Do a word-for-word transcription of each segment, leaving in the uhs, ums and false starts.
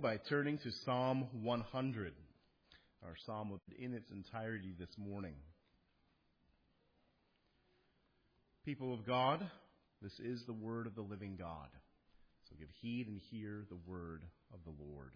by turning to Psalm one hundred, our psalm in its entirety this morning. People of God, this is the word of the living God. So give heed and hear the word of the Lord.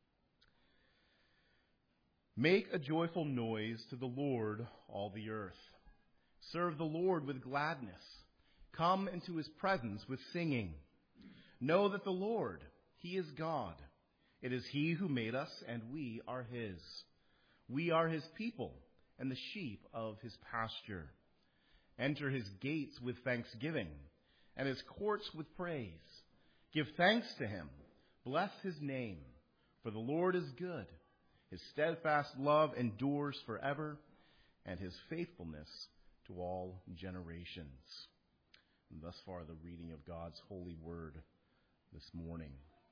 Make a joyful noise to the Lord, all the earth. Serve the Lord with gladness. Come into his presence with singing. Know that the Lord, he is God. It is he who made us, and we are his. We are his people and the sheep of his pasture. Enter his gates with thanksgiving and his courts with praise. Give thanks to him. Bless his name, for the Lord is good. His steadfast love endures forever, and his faithfulness to all generations. And thus far, the reading of God's holy word this morning.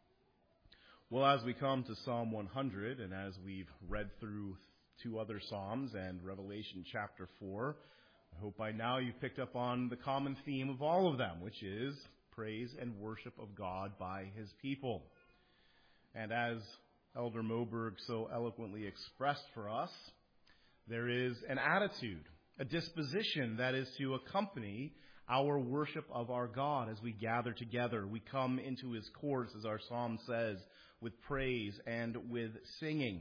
Well, as we come to Psalm one hundred, and as we've read through two other Psalms and Revelation chapter four, I hope by now you've picked up on the common theme of all of them, which is praise and worship of God by his people. And as Elder Moberg so eloquently expressed for us, there is an attitude, a disposition that is to accompany our worship of our God as we gather together. We come into his courts, as our psalm says, with praise and with singing.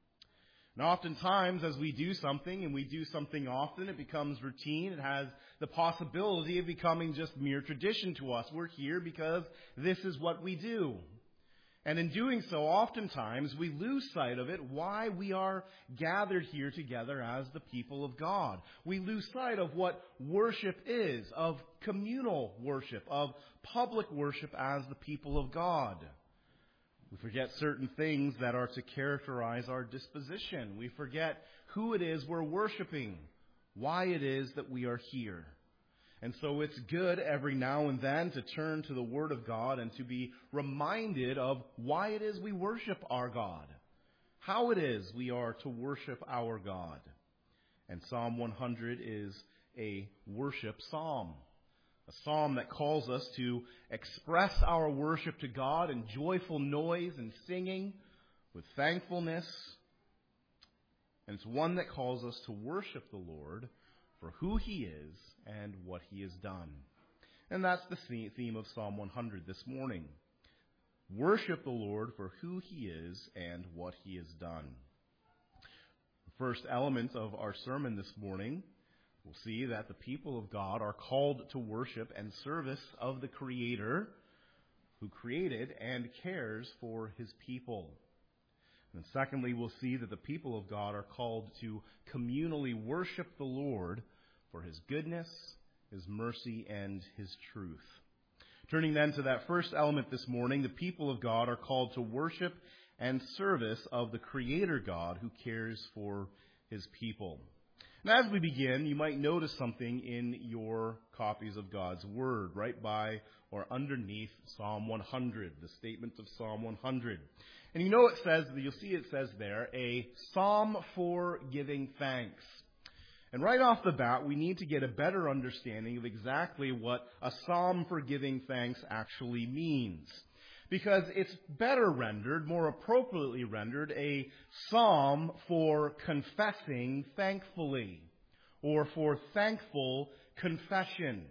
And oftentimes, as we do something, and we do something often, it becomes routine. It has the possibility of becoming just mere tradition to us. We're here because this is what we do. And in doing so, oftentimes, we lose sight of it, why we are gathered here together as the people of God. We lose sight of what worship is, of communal worship, of public worship as the people of God. We forget certain things that are to characterize our disposition. We forget who it is we're worshiping, why it is that we are here. And so it's good every now and then to turn to the Word of God and to be reminded of why it is we worship our God, how it is we are to worship our God. And Psalm one hundred is a worship psalm, a psalm that calls us to express our worship to God in joyful noise and singing with thankfulness. And it's one that calls us to worship the Lord for who he is and what he has done. And that's the theme of Psalm one hundred this morning. Worship the Lord for who he is and what he has done. The first element of our sermon this morning, we'll see that the people of God are called to worship and service of the Creator who created and cares for his people. And secondly, we'll see that the people of God are called to communally worship the Lord for his goodness, his mercy, and his truth. Turning then to that first element this morning, the people of God are called to worship and service of the Creator God who cares for his people. Now, as we begin, you might notice something in your copies of God's Word, right by or underneath Psalm one hundred, the statement of Psalm one hundred. And you know it says, you'll see it says there, a psalm for giving thanks. And right off the bat, we need to get a better understanding of exactly what a psalm for giving thanks actually means. Because it's better rendered, more appropriately rendered, a psalm for confessing thankfully, or for thankful confession.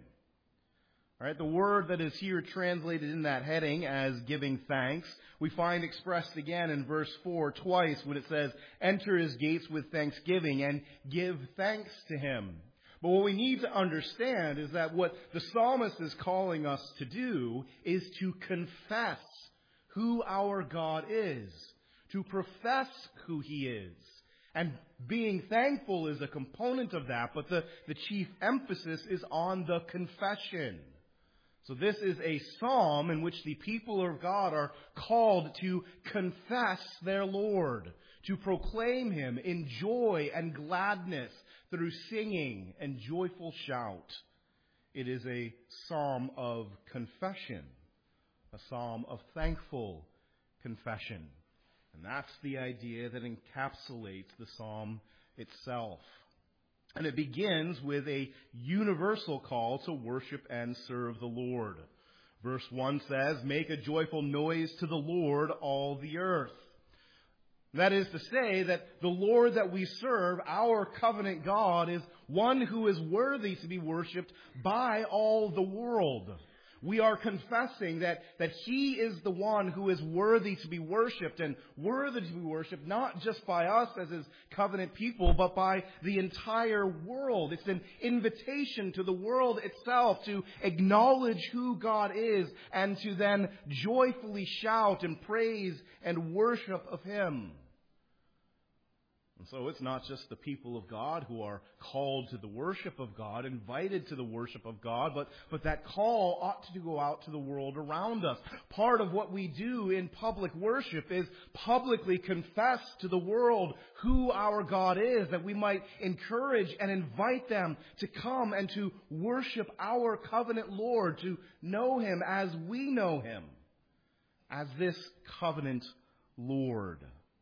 All right, the word that is here translated in that heading as giving thanks, we find expressed again in verse four twice when it says, enter his gates with thanksgiving and give thanks to him. But what we need to understand is that what the psalmist is calling us to do is to confess who our God is, to profess who he is. And being thankful is a component of that, but the, the chief emphasis is on the confession. So this is a psalm in which the people of God are called to confess their Lord, to proclaim him in joy and gladness through singing and joyful shout. It is a psalm of confession, a psalm of thankful confession. And that's the idea that encapsulates the psalm itself. And it begins with a universal call to worship and serve the Lord. Verse one says, "Make a joyful noise to the Lord, all the earth." That is to say that the Lord that we serve, our covenant God, is one who is worthy to be worshipped by all the world. We are confessing that, that He is the one who is worthy to be worshipped, and worthy to be worshipped not just by us as His covenant people, but by the entire world. It's an invitation to the world itself to acknowledge who God is and to then joyfully shout and praise and worship of Him. And so it's not just the people of God who are called to the worship of God, invited to the worship of God, but, but that call ought to go out to the world around us. Part of what we do in public worship is publicly confess to the world who our God is, that we might encourage and invite them to come and to worship our covenant Lord, to know Him as we know Him, as this covenant Lord.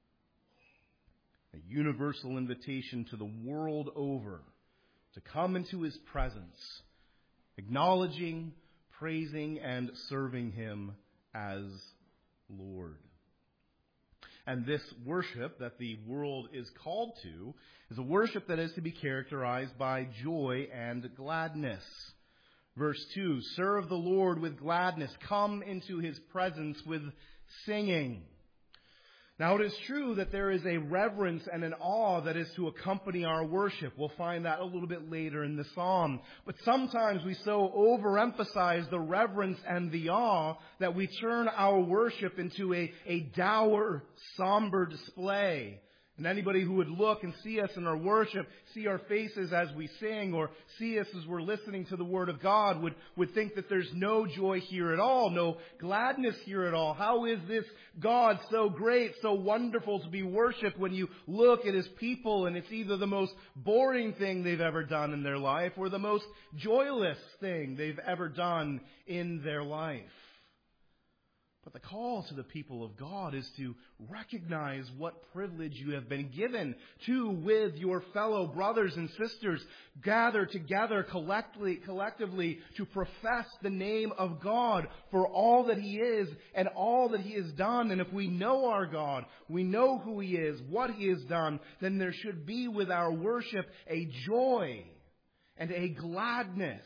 A universal invitation to the world over to come into His presence, acknowledging, praising, and serving Him as Lord. And this worship that the world is called to is a worship that is to be characterized by joy and gladness. Verse two, "Serve the Lord with gladness. Come into His presence with singing." Now, it is true that there is a reverence and an awe that is to accompany our worship. We'll find that a little bit later in the psalm. But sometimes we so overemphasize the reverence and the awe that we turn our worship into a, a dour, somber display. And anybody who would look and see us in our worship, see our faces as we sing, or see us as we're listening to the Word of God, would, would think that there's no joy here at all, no gladness here at all. How is this God so great, so wonderful to be worshipped when you look at His people and it's either the most boring thing they've ever done in their life or the most joyless thing they've ever done in their life? But the call to the people of God is to recognize what privilege you have been given to, with your fellow brothers and sisters, gather together collectively, collectively to profess the name of God for all that He is and all that He has done. And if we know our God, we know who He is, what He has done, then there should be with our worship a joy and a gladness.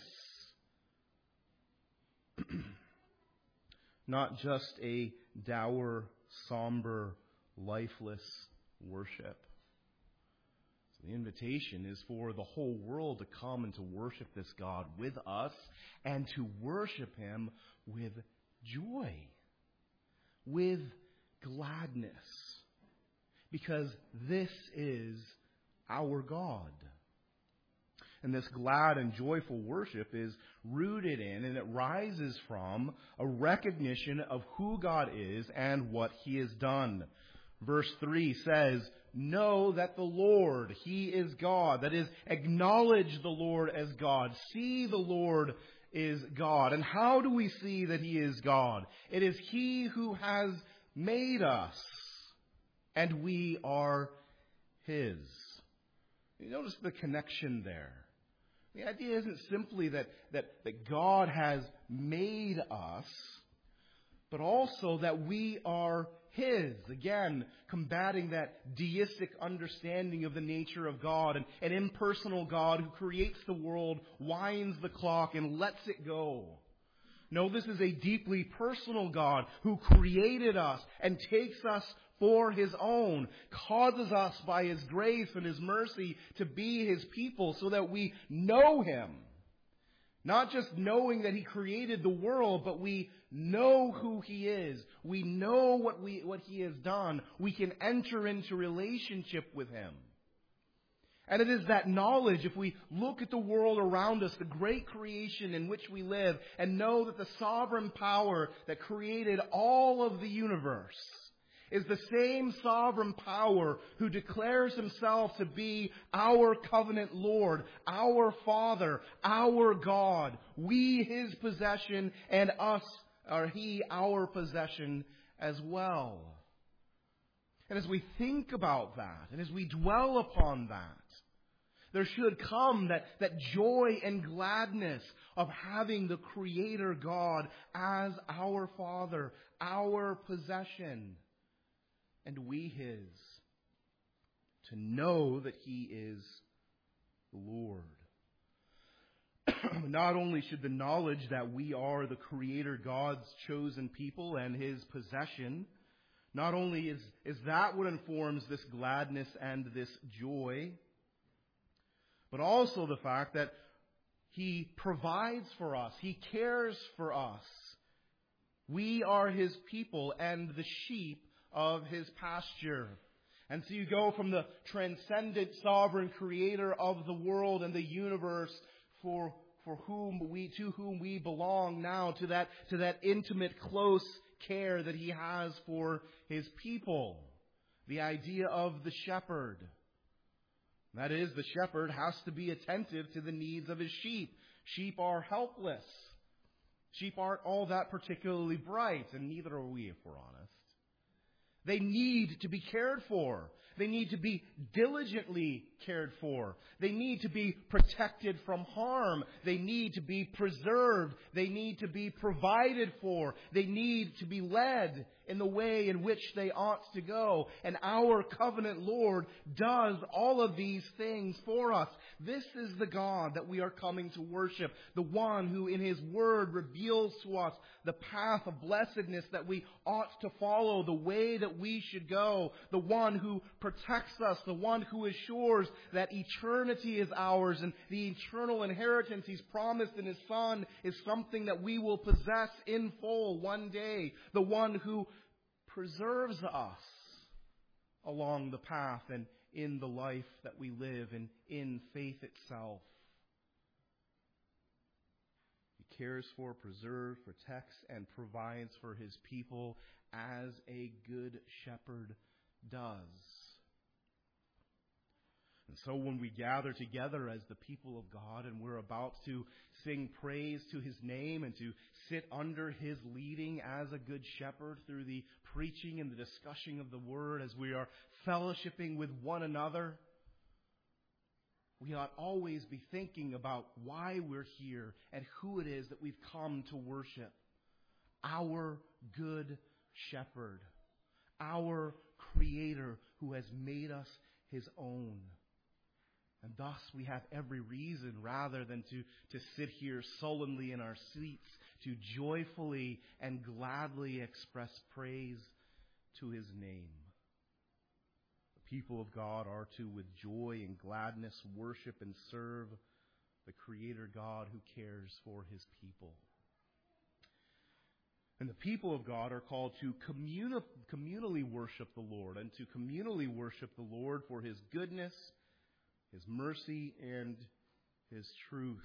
Not just a dour, somber, lifeless worship. So the invitation is for the whole world to come and to worship this God with us and to worship Him with joy, with gladness, because this is our God. And this glad and joyful worship is rooted in and it rises from a recognition of who God is and what He has done. Verse three says, "Know that the Lord, He is God." That is, acknowledge the Lord as God. See the Lord is God. And how do we see that He is God? It is He who has made us, and we are His. You notice the connection there. The idea isn't simply that, that, that God has made us, but also that we are His. Again, combating that deistic understanding of the nature of God, and an impersonal God who creates the world, winds the clock, and lets it go. No, this is a deeply personal God who created us and takes us for His own, causes us by His grace and His mercy to be His people so that we know Him. Not just knowing that He created the world, but we know who He is. We know what we what He has done. We can enter into relationship with Him. And it is that knowledge, if we look at the world around us, the great creation in which we live, and know that the sovereign power that created all of the universe is the same sovereign power who declares Himself to be our covenant Lord, our Father, our God, we His possession, and us, or He our possession as well. And as we think about that, and as we dwell upon that, There should come that, that joy and gladness of having the Creator God as our Father, our possession, and we His. To know that He is the Lord. Not only should the knowledge that we are the Creator God's chosen people and His possession, not only is, is that what informs this gladness and this joy, but also the fact that He provides for us. He cares for us. We are His people and the sheep of His pasture. And so you go from the transcendent sovereign Creator of the world and the universe for for whom we to whom we belong now to that to that intimate, close care that He has for His people. The idea of the shepherd. That is, the shepherd has to be attentive to the needs of his sheep. Sheep are helpless. Sheep aren't all that particularly bright, and neither are we, if we're honest. They need to be cared for. They need to be diligently cared for. They need to be protected from harm. They need to be preserved. They need to be provided for. They need to be led in the way in which they ought to go. And our covenant Lord does all of these things for us. This is the God that we are coming to worship. The one who in His Word reveals to us the path of blessedness that we ought to follow, the way that we should go. The one who protects us, the one who assures that eternity is ours and the eternal inheritance He's promised in His Son is something that we will possess in full one day. The one who preserves us along the path and in the life that we live and in faith itself. He cares for, preserves, protects, and provides for His people as a good shepherd does. And so when we gather together as the people of God and we're about to sing praise to His name and to sit under His leading as a good shepherd through the preaching and the discussion of the Word, as we are fellowshipping with one another, we ought always be thinking about why we're here and who it is that we've come to worship. Our good shepherd, our Creator who has made us His own. And thus we have every reason, rather than to, to sit here sullenly in our seats, to joyfully and gladly express praise to His name. The people of God are to, with joy and gladness, worship and serve the Creator God who cares for His people. And the people of God are called to communi- communally worship the Lord, and to communally worship the Lord for His goodness, His mercy, and His truth.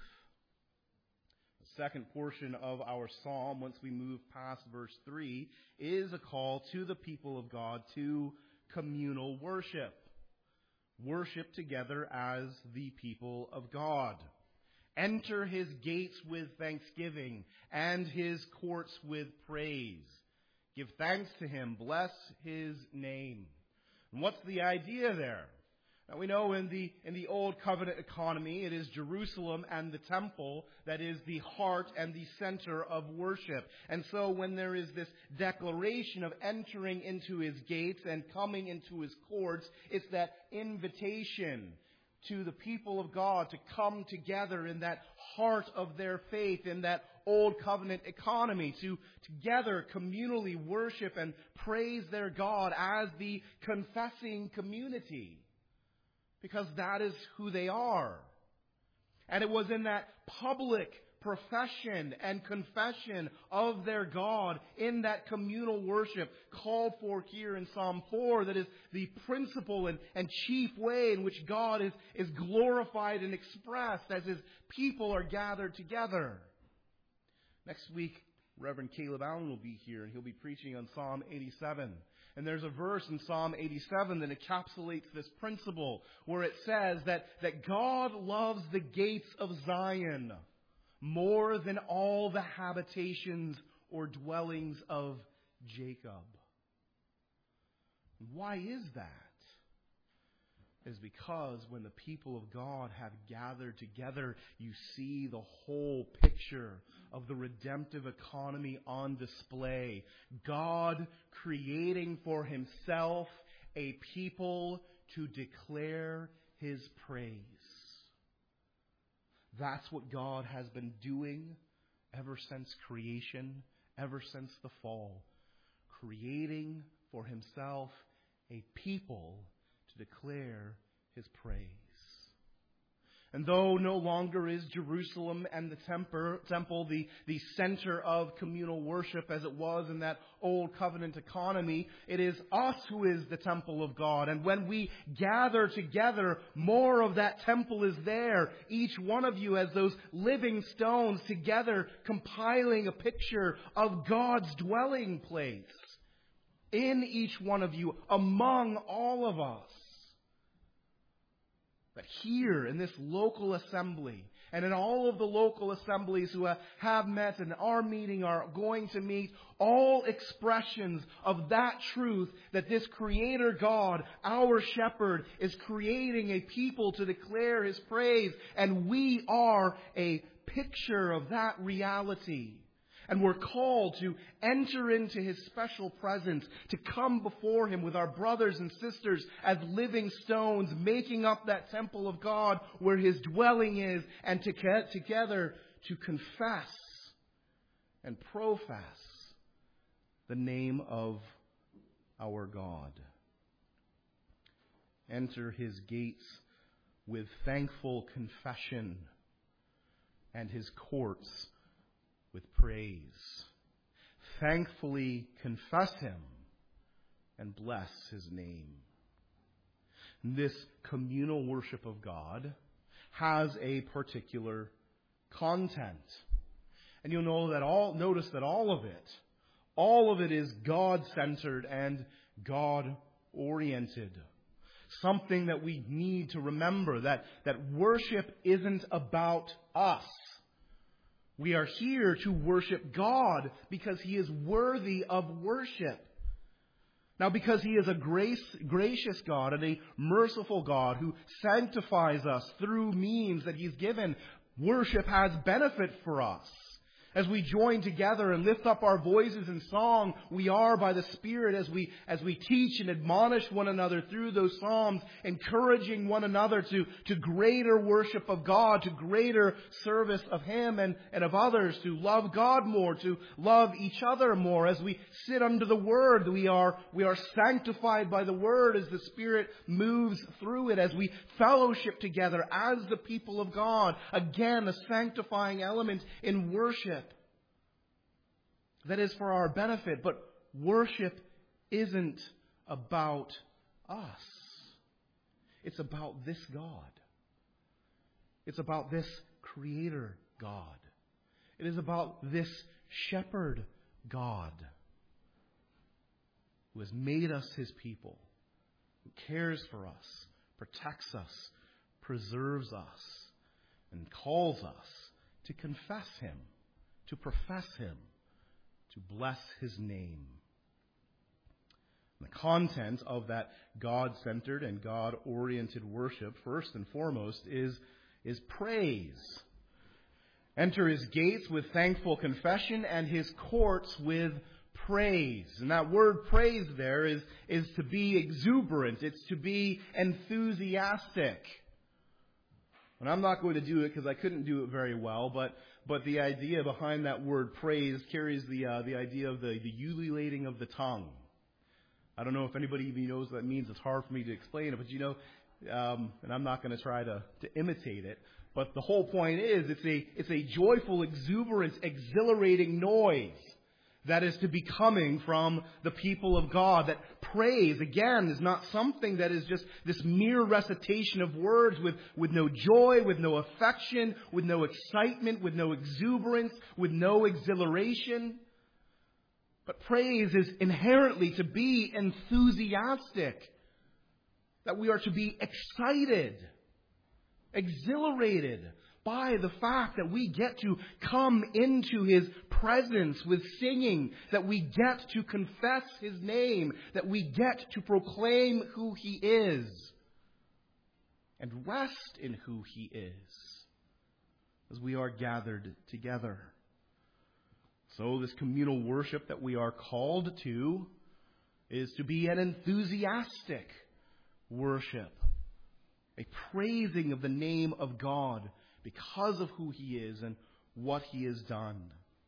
The second portion of our psalm, once we move past verse three, is a call to the people of God to communal worship. Worship together as the people of God. Enter His gates with thanksgiving and His courts with praise. Give thanks to Him. Bless His name. And what's the idea there? Now we know in the in the Old Covenant economy, it is Jerusalem and the temple that is the heart and the center of worship. And so when there is this declaration of entering into His gates and coming into His courts, it's that invitation to the people of God to come together in that heart of their faith, in that Old Covenant economy, to together communally worship and praise their God as the confessing community. Because that is who they are. And it was in that public profession and confession of their God, in that communal worship called for here in Psalm four, that is the principal and, and chief way in which God is, is glorified and expressed as His people are gathered together. Next week, Reverend Caleb Allen will be here, and he'll be preaching on Psalm eighty-seven. And there's a verse in Psalm eighty-seven that encapsulates this principle, where it says that, that God loves the gates of Zion more than all the habitations or dwellings of Jacob. Why is that? is because when the people of God have gathered together, you see the whole picture of the redemptive economy on display. God creating for himself a people to declare his praise. That's what God has been doing ever since creation, ever since the fall. Creating for himself a people to declare his praise. And though no longer is Jerusalem and the temple the, the center of communal worship as it was in that old covenant economy, it is us who is the temple of God. And when we gather together, more of that temple is there. Each one of you as those living stones together, compiling a picture of God's dwelling place in each one of you, among all of us. But here in this local assembly, and in all of the local assemblies who have met and are meeting, are going to meet, all expressions of that truth that this Creator God, our Shepherd, is creating a people to declare his praise. And we are a picture of that reality. And we're called to enter into his special presence, to come before him with our brothers and sisters as living stones, making up that temple of God where his dwelling is, and to get together to confess and profess the name of our God. Enter his gates with thankful confession and his courts with praise. Thankfully confess him and bless his name. This communal worship of God has a particular content. And you'll know that all, notice that all of it, all of it is God-centered and God-oriented. Something that we need to remember, that, that worship isn't about us. We are here to worship God because he is worthy of worship. Now, because he is a grace, gracious God and a merciful God who sanctifies us through means that he's given, worship has benefit for us. As we join together and lift up our voices in song, we are by the Spirit as we as we teach and admonish one another through those psalms, encouraging one another to, to greater worship of God, to greater service of him and, and of others, to love God more, to love each other more. As we sit under the Word, we are we are sanctified by the Word as the Spirit moves through it, as we fellowship together as the people of God. Again, a sanctifying element in worship. That is for our benefit, but worship isn't about us. It's about this God. It's about this Creator God. It is about this Shepherd God who has made us his people, who cares for us, protects us, preserves us, and calls us to confess him, to profess him, to bless his name. And the content of that God-centered and God-oriented worship, first and foremost, is, is praise. Enter his gates with thankful confession and his courts with praise. And that word praise there is, is to be exuberant. It's to be enthusiastic. And I'm not going to do it because I couldn't do it very well, but But the idea behind that word praise carries the uh, the idea of the, the ululating of the tongue. I don't know if anybody even knows what that means. It's hard for me to explain it, but you know, um, and I'm not going to try to, to imitate it. But the whole point is, it's a it's a joyful, exuberant, exhilarating noise that is to be coming from the people of God. That praise, again, is not something that is just this mere recitation of words with, with no joy, with no affection, with no excitement, with no exuberance, with no exhilaration. But praise is inherently to be enthusiastic. That we are to be excited, exhilarated by the fact that we get to come into his presence with singing, that we get to confess his name, that we get to proclaim who he is. and rest in who He is as we are gathered together. So this communal worship that we are called to is to be an enthusiastic worship, a praising of the name of God because of who He is and what He has done.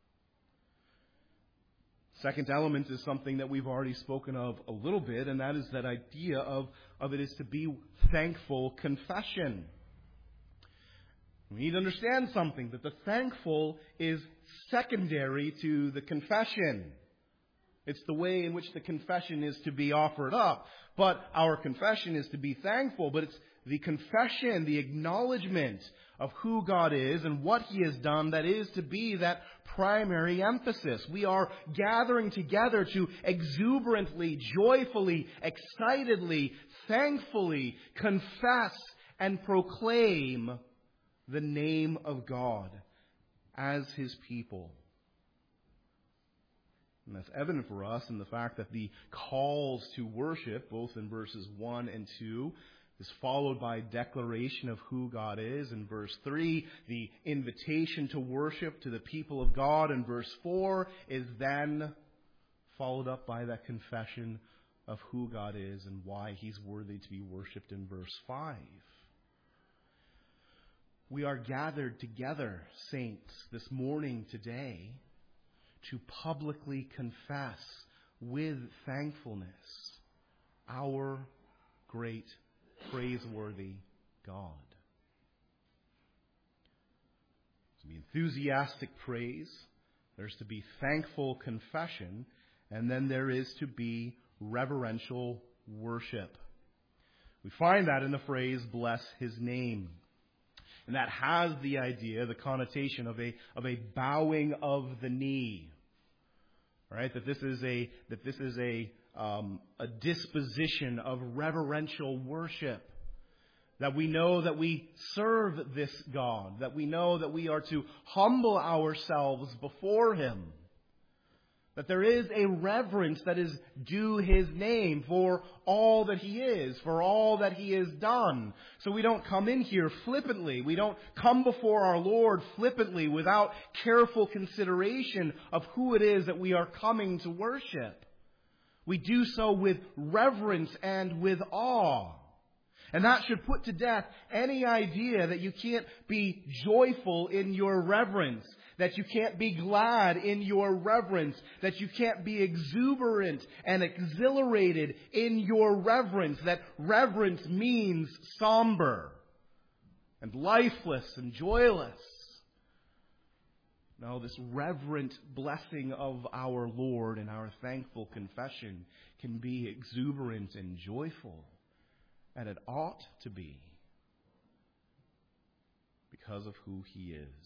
Second element is something that we've already spoken of a little bit, and that is that idea of, of it is to be thankful confession. We need to understand something, that the thankful is secondary to the confession. It's the way in which the confession is to be offered up. But our confession is to be thankful, but it's the confession, the acknowledgement of who God is and what He has done that is to be that primary emphasis. We are gathering together to exuberantly, joyfully, excitedly, thankfully confess and proclaim the name of God as His people. And that's evident for us in the fact that the calls to worship, both in verses one and two, is followed by declaration of who God is in verse three. The invitation to worship to the people of God in verse four is then followed up by that confession of who God is and why He's worthy to be worshipped in verse five. We are gathered together, saints, this morning today to publicly confess with thankfulness our great, praiseworthy God. To be enthusiastic praise, there's to be thankful confession, and then there is to be reverential worship. We find that in the phrase, bless His name. And that has the idea, the connotation of a of a bowing of the knee, right? That this is a that this is a um, a disposition of reverential worship. That we know that we serve this God. That we know that we are to humble ourselves before Him. That there is a reverence that is due His name for all that He is, for all that He has done. So we don't come in here flippantly. We don't come before our Lord flippantly without careful consideration of who it is that we are coming to worship. We do so with reverence and with awe. And that should put to death any idea that you can't be joyful in your reverence, that you can't be glad in your reverence, that you can't be exuberant and exhilarated in your reverence, that reverence means somber and lifeless and joyless. No, this reverent blessing of our Lord and our thankful confession can be exuberant and joyful. And it ought to be because of who He is.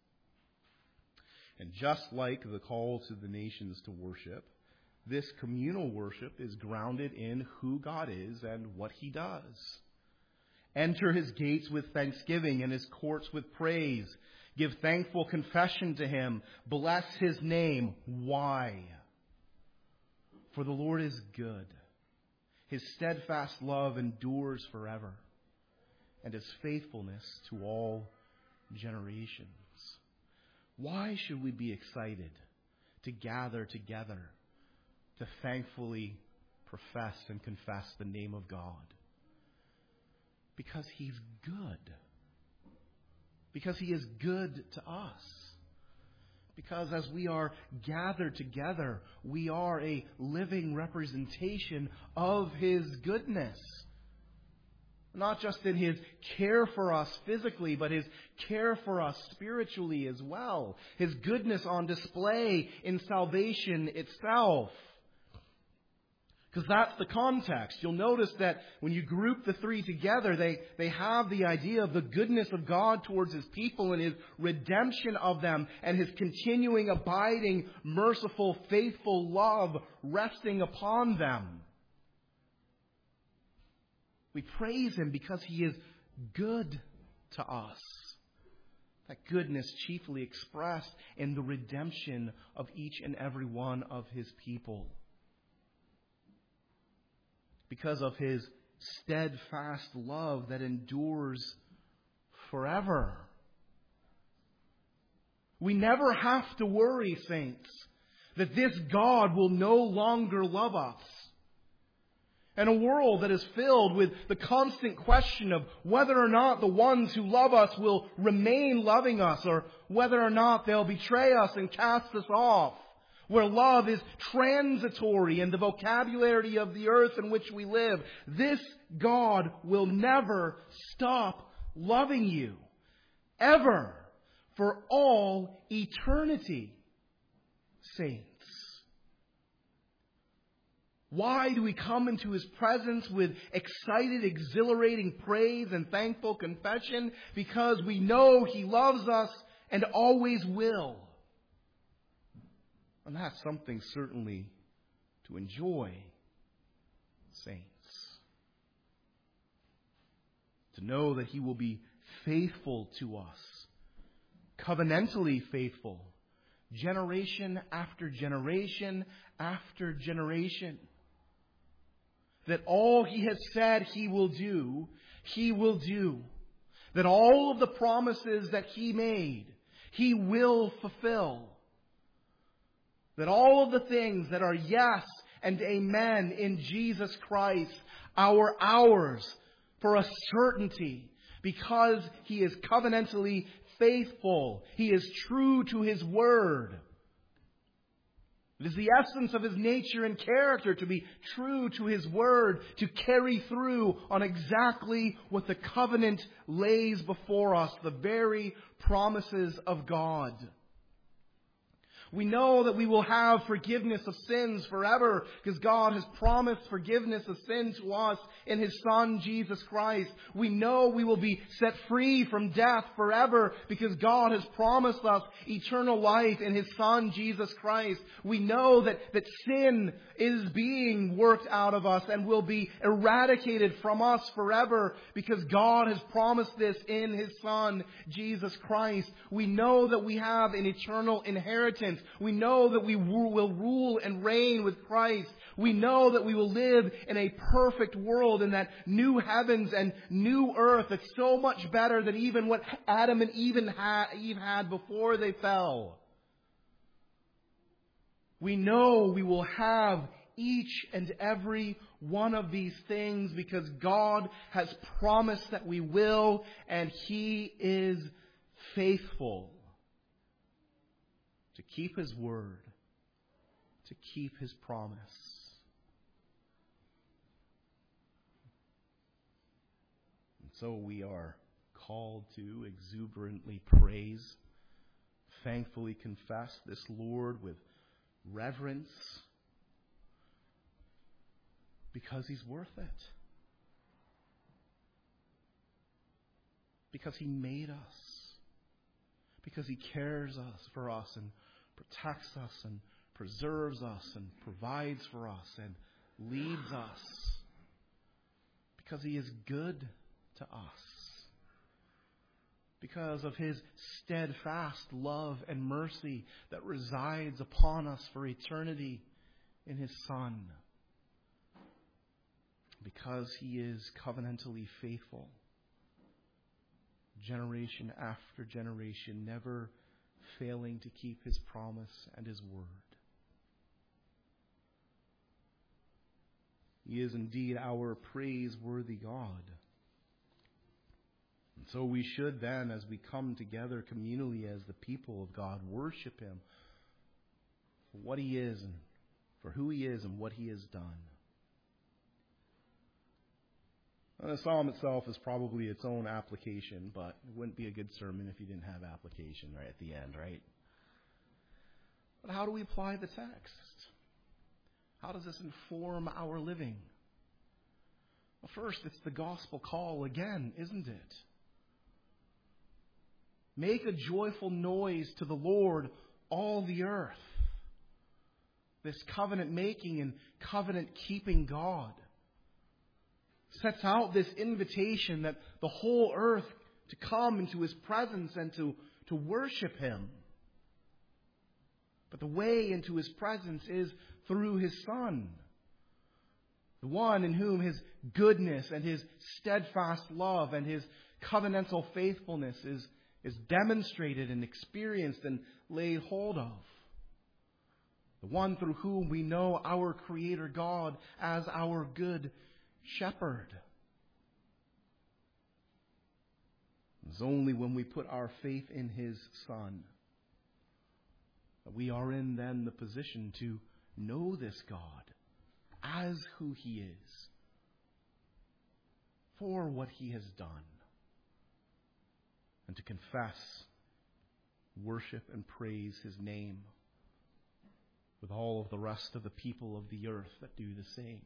And just like the call to the nations to worship, this communal worship is grounded in who God is and what He does. Enter His gates with thanksgiving and His courts with praise. Give thankful confession to Him. Bless His name. Why? For the Lord is good. His steadfast love endures forever, and His faithfulness to all generations. Why should we be excited to gather together to thankfully profess and confess the name of God? Because He's good. Because He is good to us. Because as we are gathered together, we are a living representation of His goodness. Not just in His care for us physically, but His care for us spiritually as well. His goodness on display in salvation itself. Because that's the context. You'll notice that when you group the three together, they, they have the idea of the goodness of God towards His people and His redemption of them and His continuing, abiding, merciful, faithful love resting upon them. We praise Him because He is good to us. That goodness chiefly expressed in the redemption of each and every one of His people. Because of His steadfast love that endures forever. We never have to worry, saints, that this God will no longer love us. In a world that is filled with the constant question of whether or not the ones who love us will remain loving us, or whether or not they'll betray us and cast us off, where love is transitory in the vocabulary of the earth in which we live, this God will never stop loving you, ever, for all eternity, saints. Why do we come into His presence with excited, exhilarating praise and thankful confession? Because we know He loves us and always will. And that's something certainly to enjoy, saints. To know that He will be faithful to us, covenantally faithful, generation after generation after generation. That all He has said He will do, He will do. That all of the promises that He made, He will fulfill. That all of the things that are yes and amen in Jesus Christ are ours for a certainty, because He is covenantally faithful. He is true to His word. It is the essence of His nature and character to be true to His word, to carry through on exactly what the covenant lays before us, the very promises of God. We know that we will have forgiveness of sins forever, because God has promised forgiveness of sin to us in His Son, Jesus Christ. We know we will be set free from death forever, because God has promised us eternal life in His Son, Jesus Christ. We know that, that sin is being worked out of us and will be eradicated from us forever, because God has promised this in His Son, Jesus Christ. We know that we have an eternal inheritance. We know that we will rule and reign with Christ. We know that we will live in a perfect world, in that new heavens and new earth that's so much better than even what Adam and Eve had before they fell. We know we will have each and every one of these things because God has promised that we will, and He is faithful to keep His word, to keep His promise. And so we are called to exuberantly praise, thankfully confess this Lord with reverence, because He's worth it. Because He made us. Because He cares us for us and protects us and preserves us and provides for us and leads us. Because He is good to us. Because of His steadfast love and mercy that resides upon us for eternity in His Son. Because He is covenantally faithful, generation after generation, never failing to keep His promise and His word. He is indeed our praiseworthy God. And so we should then, as we come together communally as the people of God, worship Him for what He is and for who He is and what He has done. And the psalm itself is probably its own application, but it wouldn't be a good sermon if you didn't have application right at the end, right? But how do we apply the text? How does this inform our living? Well, first, it's the gospel call again, isn't it? Make a joyful noise to the Lord, all the earth. This covenant-making and covenant-keeping God sets out this invitation that the whole earth to come into His presence and to, to worship Him. But the way into His presence is through His Son, the one in whom His goodness and His steadfast love and His covenantal faithfulness is, is demonstrated and experienced and laid hold of. The one through whom we know our Creator God as our good shepherd. It's only when we put our faith in His Son that we are in then the position to know this God as who He is, for what He has done, and to confess, worship, and praise His name with all of the rest of the people of the earth that do the same.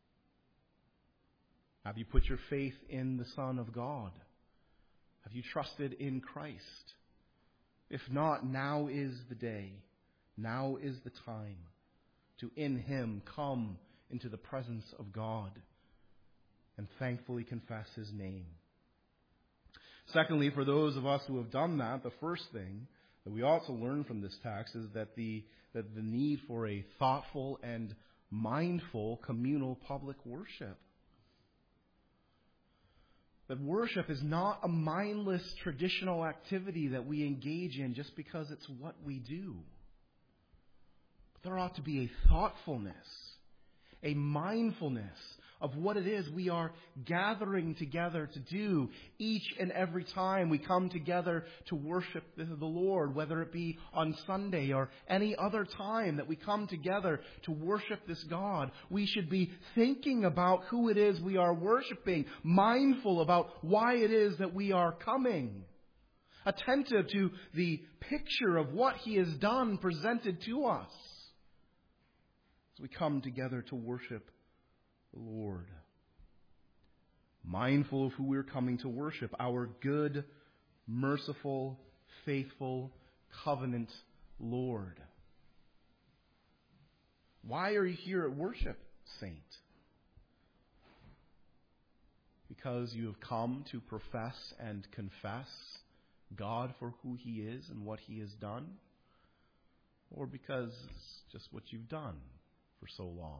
Have you put your faith in the Son of God? Have you trusted in Christ? If not, now is the day, now is the time to in Him come into the presence of God and thankfully confess His name. Secondly, for those of us who have done that, the first thing that we ought to learn from this text is that the that the need for a thoughtful and mindful communal public worship. That worship is not a mindless traditional activity that we engage in just because it's what we do. But there ought to be a thoughtfulness, a mindfulness of what it is we are gathering together to do each and every time we come together to worship the Lord, whether it be on Sunday or any other time that we come together to worship this God. We should be thinking about who it is we are worshiping, mindful about why it is that we are coming, attentive to the picture of what He has done presented to us as we come together to worship the Lord. Mindful of who we're coming to worship, our good, merciful, faithful, covenant Lord. Why are you here at worship, saint? Because you have come to profess and confess God for who He is and what He has done? Or because it's just what you've done for so long?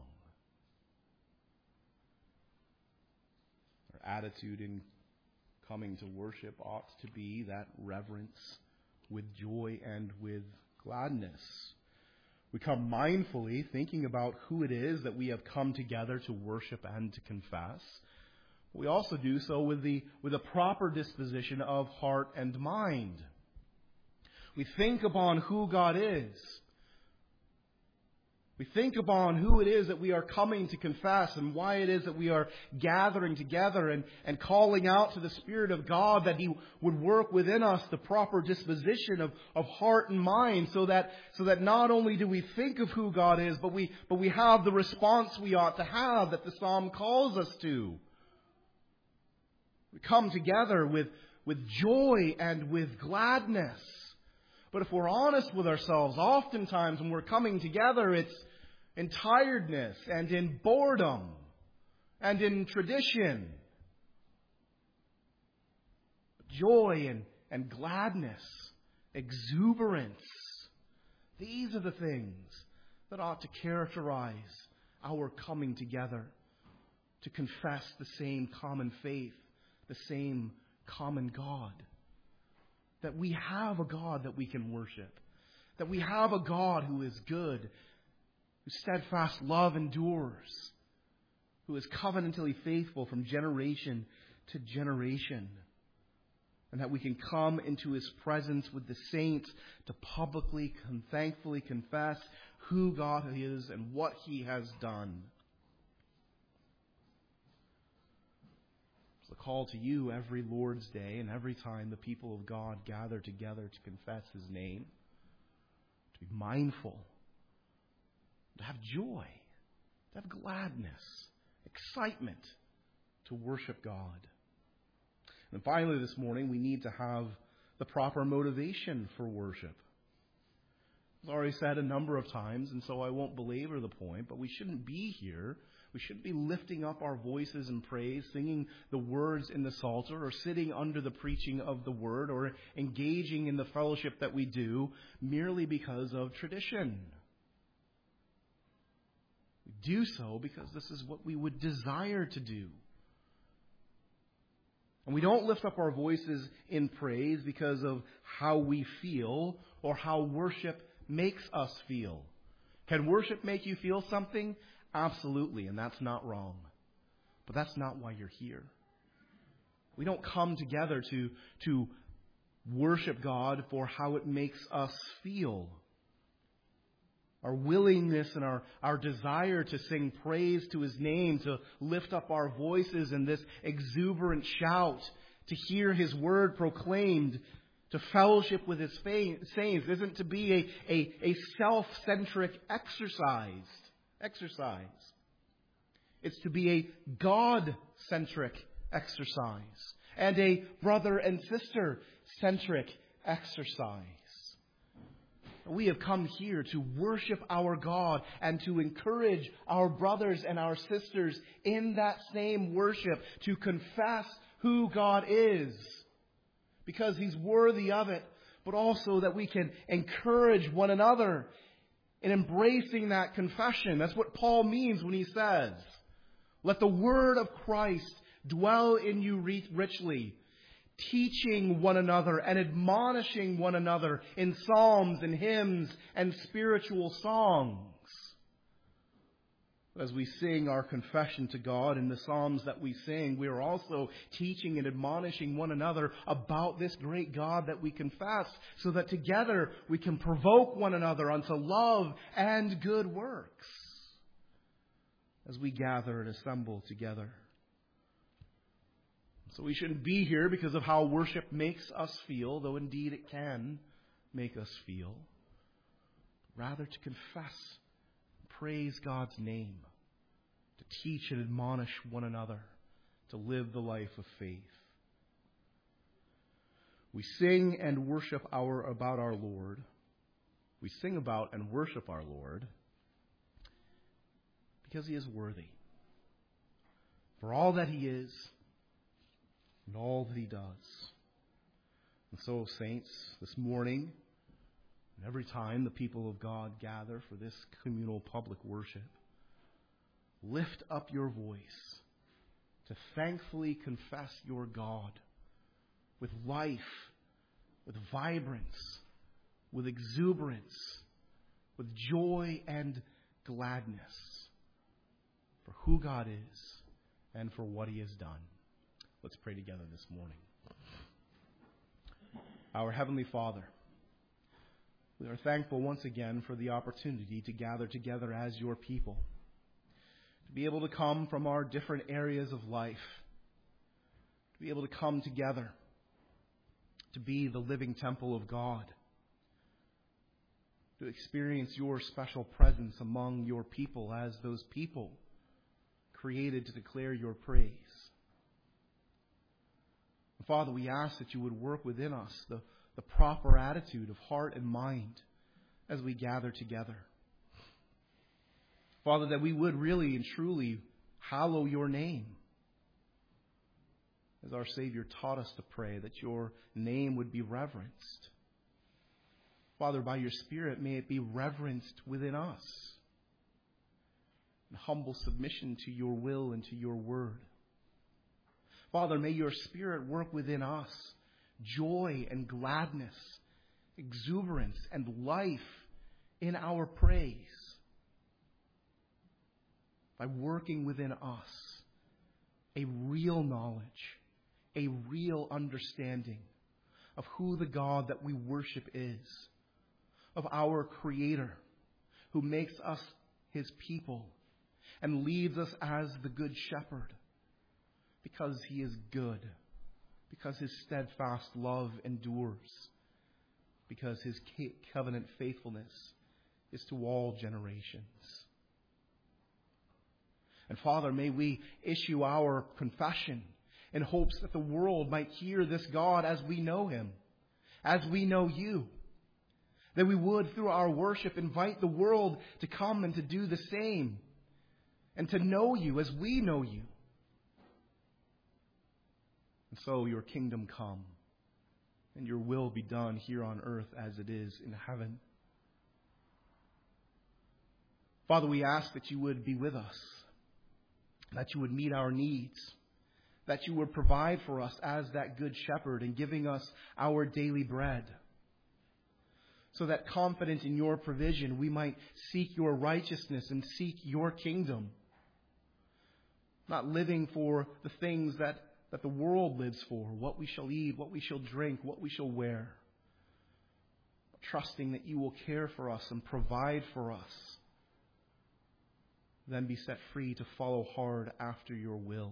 Our attitude in coming to worship ought to be that reverence with joy and with gladness. We come mindfully thinking about who it is that we have come together to worship and to confess. We also do so with the with a proper disposition of heart and mind. We think upon who God is. We think upon who it is that we are coming to confess and why it is that we are gathering together and, and calling out to the Spirit of God that He would work within us the proper disposition of, of heart and mind so that so that not only do we think of who God is, but we but we have the response we ought to have that the Psalm calls us to. We come together with, with joy and with gladness. But if we're honest with ourselves, oftentimes when we're coming together, it's in tiredness and in boredom and in tradition. Joy and, and gladness, exuberance. These are the things that ought to characterize our coming together to confess the same common faith, the same common God. That we have a God that we can worship. That we have a God who is good, whose steadfast love endures, who is covenantally faithful from generation to generation. And that we can come into His presence with the saints to publicly and thankfully confess who God is and what He has done. The call to you every Lord's Day and every time the people of God gather together to confess His name, to be mindful, to have joy, to have gladness, excitement to worship God. And finally this morning, we need to have the proper motivation for worship. I've already said a number of times, and so I won't belabor the point, but we shouldn't be here. We shouldn't be lifting up our voices in praise, singing the words in the Psalter, or sitting under the preaching of the Word, or engaging in the fellowship that we do merely because of tradition. We do so because this is what we would desire to do And we don't lift up our voices in praise because of how we feel or how worship makes us feel. Can worship make you feel something? Absolutely, and that's not wrong. But that's not why you're here. We don't come together to, to worship God for how it makes us feel. Our willingness and our, our desire to sing praise to His name, to lift up our voices in this exuberant shout, to hear His word proclaimed, to fellowship with His saints, isn't to be a, a, a self-centric exercise. exercise. It's to be a God-centric exercise and a brother and sister-centric exercise. We have come here to worship our God and to encourage our brothers and our sisters in that same worship to confess who God is, because He's worthy of it, but also that we can encourage one another in embracing that confession. That's what Paul means when he says, "Let the word of Christ dwell in you richly, teaching one another and admonishing one another in psalms and hymns and spiritual songs." As we sing our confession to God in the psalms that we sing, we are also teaching and admonishing one another about this great God that we confess, so that together we can provoke one another unto love and good works as we gather and assemble together. So we shouldn't be here because of how worship makes us feel, though indeed it can make us feel. Rather to confess, praise God's name, to teach and admonish one another, to live the life of faith. We sing and worship our about our Lord. We sing about and worship our Lord because He is worthy for all that He is and all that He does. And so, saints, this morning, and every time the people of God gather for this communal public worship, lift up your voice to thankfully confess your God with life, with vibrance, with exuberance, with joy and gladness for who God is and for what He has done. Let's pray together this morning. Our Heavenly Father, we are thankful once again for the opportunity to gather together as your people, to be able to come from our different areas of life, to be able to come together, to be the living temple of God, to experience your special presence among your people as those people created to declare your praise. Father, we ask that you would work within us the, the proper attitude of heart and mind as we gather together. Father, that we would really and truly hallow your name. As our Savior taught us to pray, that your name would be reverenced. Father, by your Spirit, may it be reverenced within us in humble submission to your will and to your word. Father, may your Spirit work within us joy and gladness, exuberance and life in our praise, by working within us a real knowledge, a real understanding of who the God that we worship is, of our Creator who makes us His people and leads us as the Good Shepherd, because He is good, because His steadfast love endures, because His covenant faithfulness is to all generations. And Father, may we issue our confession in hopes that the world might hear this God as we know Him, as we know you. That we would, through our worship, invite the world to come and to do the same, and to know you as we know you. And so your kingdom come, and your will be done here on earth as it is in heaven. Father, we ask that you would be with us, that you would meet our needs, that you would provide for us as that good shepherd in giving us our daily bread. So that confident in your provision, we might seek your righteousness and seek your kingdom. Not living for the things that, that the world lives for, what we shall eat, what we shall drink, what we shall wear. But trusting that you will care for us and provide for us. Then be set free to follow hard after your will.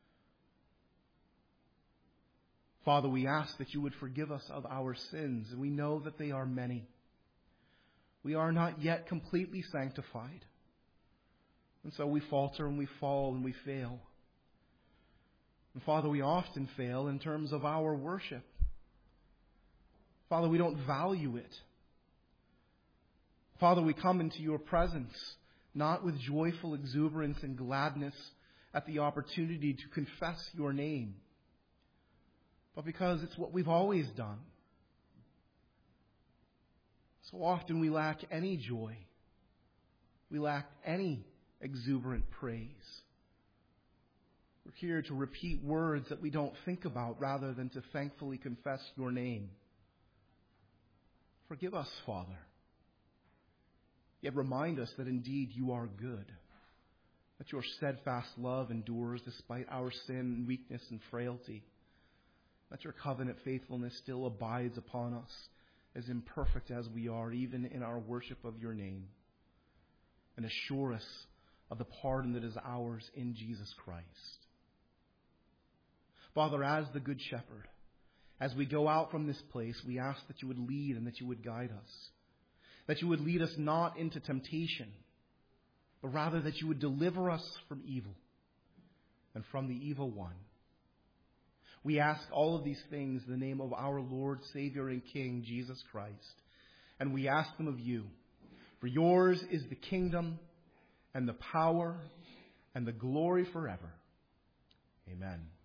Father, we ask that you would forgive us of our sins, and we know that they are many. We are not yet completely sanctified. And so we falter and we fall and we fail. And Father, we often fail in terms of our worship. Father, we don't value it. Father, we come into your presence not with joyful exuberance and gladness at the opportunity to confess your name, but because it's what we've always done. So often we lack any joy. We lack any exuberant praise. We're here to repeat words that we don't think about rather than to thankfully confess your name. Forgive us, Father. Yet remind us that indeed you are good, that your steadfast love endures despite our sin, weakness, and frailty, that your covenant faithfulness still abides upon us, as imperfect as we are, even in our worship of your name, and assure us of the pardon that is ours in Jesus Christ. Father, as the Good Shepherd, as we go out from this place, we ask that you would lead and that you would guide us, that you would lead us not into temptation, but rather that you would deliver us from evil and from the evil one. We ask all of these things in the name of our Lord, Savior, and King, Jesus Christ. And we ask them of you. For yours is the kingdom and the power and the glory forever. Amen.